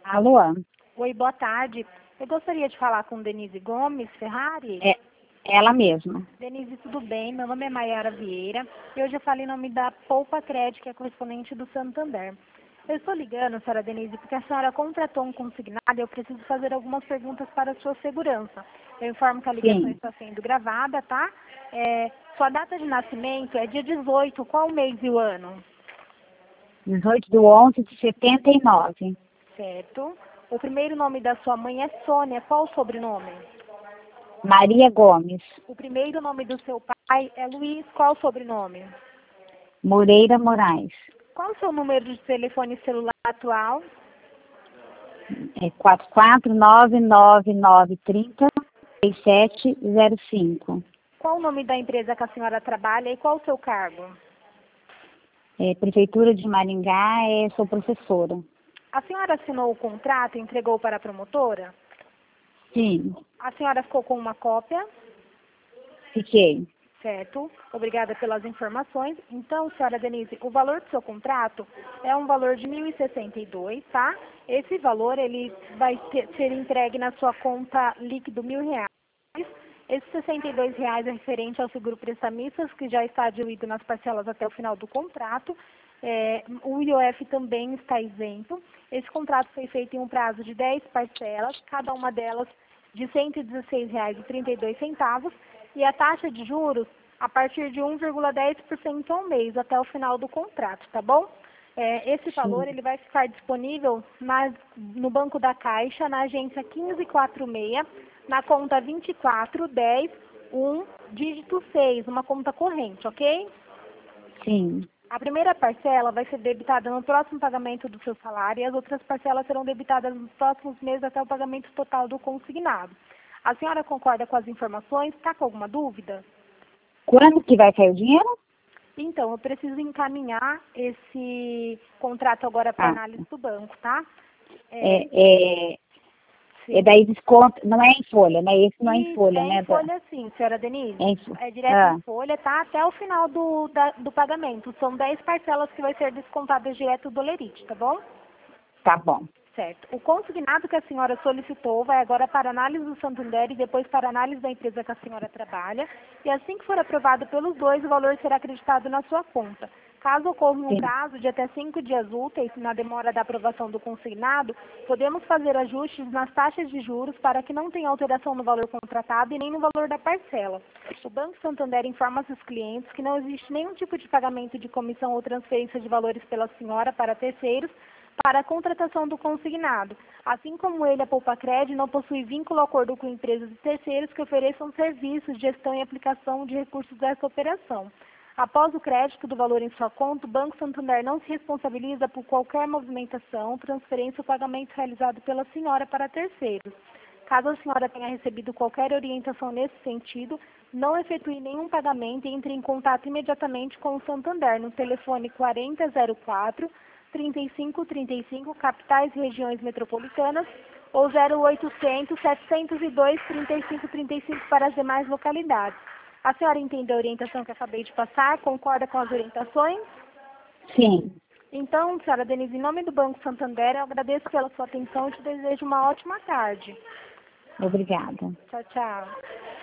Alô? Oi, boa tarde. Eu gostaria de falar com Denise Gomes Ferrari. É ela mesma. Denise, tudo bem? Meu nome é Maiara Vieira e hoje eu falo em nome da Poupa Crédito, que é correspondente do Santander. Eu estou ligando, senhora Denise, porque a senhora contratou um consignado e eu preciso fazer algumas perguntas para a sua segurança. Eu informo que a ligação Sim. está sendo gravada, tá? Sua data de nascimento é dia 18, qual o mês e o ano? 18/11/79. Certo. O primeiro nome da sua mãe é Sônia, qual o sobrenome? Maria Gomes. O primeiro nome do seu pai é Luiz, qual o sobrenome? Moreira Moraes. Qual o seu número de telefone celular atual? É 44999306705. Qual o nome da empresa que a senhora trabalha e qual o seu cargo? Prefeitura de Maringá, sou professora. A senhora assinou o contrato e entregou para a promotora? Sim, A senhora ficou com uma cópia? fiquei. Certo. Obrigada pelas informações. Então, senhora Denise, o valor do seu contrato é um valor de 1.062, tá? Esse valor, ele vai ser entregue na sua conta líquido R$ 1.000. Esses R$ 62 é referente ao seguro prestamistas, que já está diluído nas parcelas até o final do contrato. O IOF também está isento. Esse contrato foi feito em um prazo de 10 parcelas, cada uma delas de R$ 116,32, e a taxa de juros a partir de 1,10% ao mês até o final do contrato, tá bom? Esse valor Sim. ele vai ficar disponível no Banco da Caixa, na agência 1546, na conta 24101, dígito 6, uma conta corrente, ok? Sim. A primeira parcela vai ser debitada no próximo pagamento do seu salário e as outras parcelas serão debitadas nos próximos meses até o pagamento total do consignado. A senhora concorda com as informações? Está com alguma dúvida? Quando que vai cair o dinheiro? Então, eu preciso encaminhar esse contrato agora para análise do banco, tá? Sim. Daí desconto, não é em folha, né? Esse não é em Isso, folha, é em né? folha sim, senhora Denise. É É direto em folha, tá? Até o final do pagamento. São 10 parcelas que vai ser descontadas direto do Lerite, tá bom? Tá bom. Certo. O consignado que a senhora solicitou vai agora para análise do Santander e depois para análise da empresa que a senhora trabalha. E assim que for aprovado pelos dois, o valor será acreditado na sua conta. Caso ocorra um Sim. prazo de até 5 dias úteis na demora da aprovação do consignado, podemos fazer ajustes nas taxas de juros para que não tenha alteração no valor contratado e nem no valor da parcela. O Banco Santander informa seus clientes que não existe nenhum tipo de pagamento de comissão ou transferência de valores pela senhora para terceiros para a contratação do consignado. Assim como ele, a Poupa Crédito, não possui vínculo ou acordo com empresas e terceiros que ofereçam serviços, gestão e aplicação de recursos dessa operação. Após o crédito do valor em sua conta, o Banco Santander não se responsabiliza por qualquer movimentação, transferência ou pagamento realizado pela senhora para terceiros. Caso a senhora tenha recebido qualquer orientação nesse sentido, não efetue nenhum pagamento e entre em contato imediatamente com o Santander no telefone 4004 3535, capitais e regiões metropolitanas, ou 0800 702 3535 para as demais localidades. A senhora entendeu a orientação que acabei de passar? Concorda com as orientações? Sim. Então, senhora Denise, em nome do Banco Santander, eu agradeço pela sua atenção e te desejo uma ótima tarde. Obrigada. Tchau, tchau.